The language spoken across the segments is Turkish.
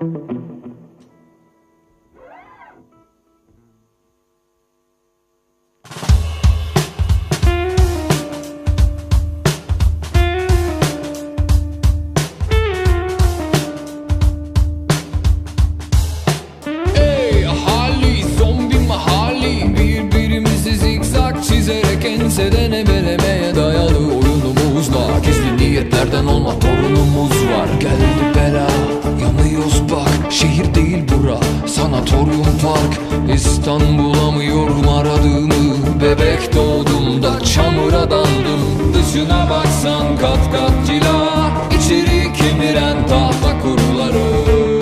Enseden ebelemeye dayalı oyunumuzla gizli niyetlerden olma torunumuz var. Geldi bela, yanıyoruz bak. Şehir değil bura, sanatoryum park. İstanbulamıyorum aradığımı. Bebek doğduğumda çamura daldım. Dışına baksan kat kat cila, içeri kemiren tahta kuruları.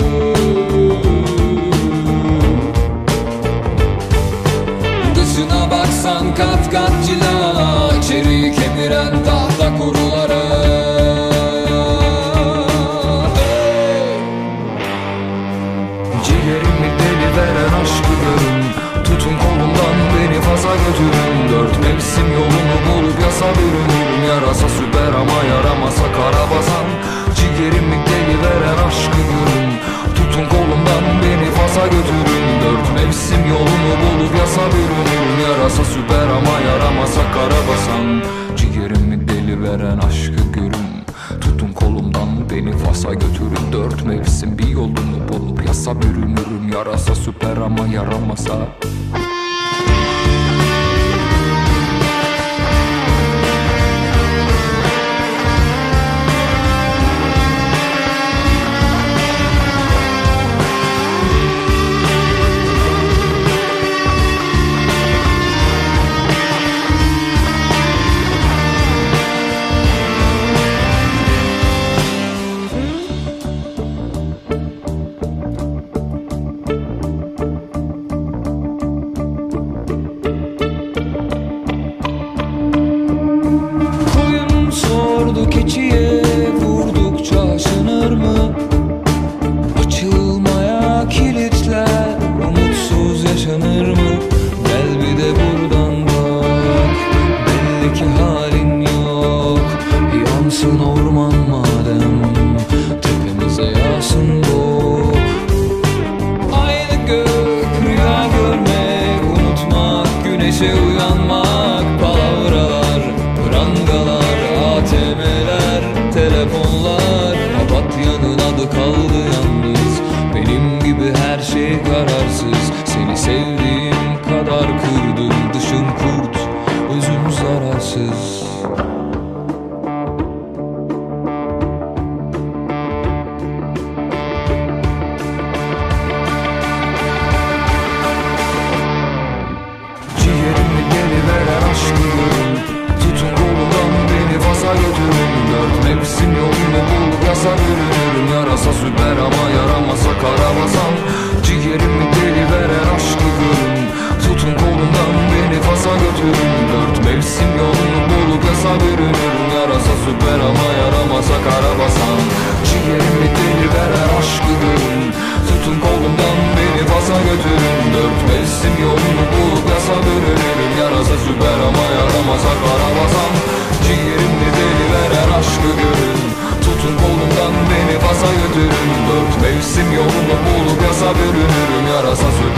Dışına baksan kat kat cila, içeri kemiren tahta kuruları. Ciğerimi deli veren aşkı görün. Tutun kolumdan beni faza götürün. Dört mevsim yolunu bulup yasa bürünürüm. Yarasa süper ama yaramasa kara basan. Ciğerimi deli veren aşkı görün. Tutun kolumdan beni faza götürün. Dört mevsim yolunu bulup yasa bürünürüm. Yarasa süper ama yaramasa kara basan. Ciğerimi deli veren aşkı görün. Tutun kolumdan beni Fas'a götürün. Dört mevsim bir yolunu bulup yasa bürünürüm. Yarasa süper ama yaramasa. Keçiye vurdukça aşınır mı? Açılmaya kilitler, umutsuz yaşanır mı? Gel bir de buradan bak, belli ki halin yok. Yansın orman madem, tepemize yağsın bu. Aynı gök, rüya görmek, unutmak, güneşe uyanmak. Palavralar, prangalar, ATM'ler, telefonlar. Papatyanın adı kaldı yalnız. Benim gibi her şey kararsız. Seni sevdiğim kadar kırdım. Dışın kurt, özüm zararsız. Ciğerimi deli veren aşkı görün. Tutun kolumdan beni Fas'a götürün. Dört mevsim yolunu bulup yasa bürünürüm. Yarasa süper ama yaramasa kara basan. Ciğerimi deli veren aşkı görün. Tutun kolumdan beni Fas'a götürün. Dört mevsim yolunu bulup yasa bürünürüm. Yarasa süper ama yaramasa kara basan. Ciğerimi deli veren aşkı görün. Tutun kolumdan beni Fas'a götürün. Dört mevsim yolunu bulup yasa bürünürüm. Yarasa süper ama yaramasa kara basan. Ciğerimde deli veren aşkı görün. Tutun kolumdan beni Fas'a götürün. Dört mevsim yolunu bulup yasa bürünürüm. Yarasa süper